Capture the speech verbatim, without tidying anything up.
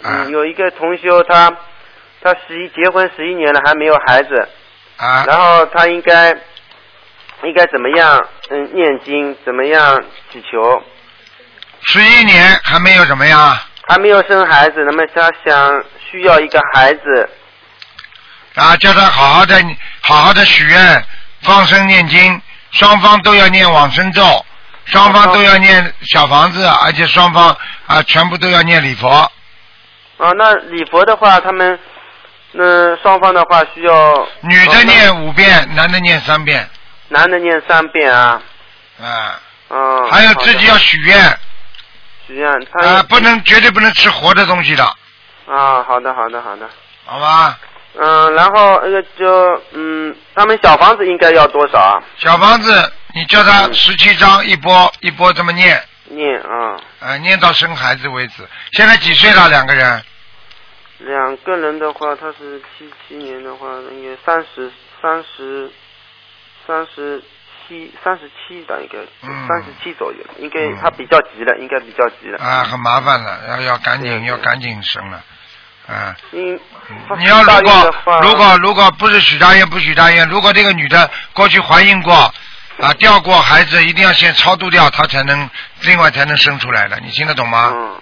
嗯，有一个同修他他十一结婚十一年了还没有孩子， 啊， 然后他应该应该怎么样嗯念经，怎么样祈求？ 十一年还没有怎么样？ 还没有生孩子，那么他想需要一个孩子。 啊，叫他好好的好好的许愿，放生念经，双方都要念往生咒，双方都要念小房子，而且双方啊全部都要念礼佛。 啊，那礼佛的话，他们那双方的话需要女的念五遍，男的念三遍。 男的念三遍啊。 啊。 嗯。 还有自己要许愿。 许愿，他啊，不能绝对不能吃活的东西的。 啊，好的，好的，好的。 好吧。 嗯，然后那个就嗯，他们小房子应该要多少啊？ 小房子，你叫他十七章一波一波这么念。 念啊。 呃，念到生孩子为止。现在几岁了？两个人？ 两个人的话，他是七七年的话，应该三十三十三十七三十七的应该三十七左右，应该他比较急了，应该比较急了。 啊，很麻烦了，要要赶紧要赶紧生了。啊， 嗯， 你要如果如果如果不是许大愿不许大愿，如果这个女的过去怀孕过啊掉过孩子，一定要先超度掉，她才能另外才能生出来的，你听得懂吗？ 嗯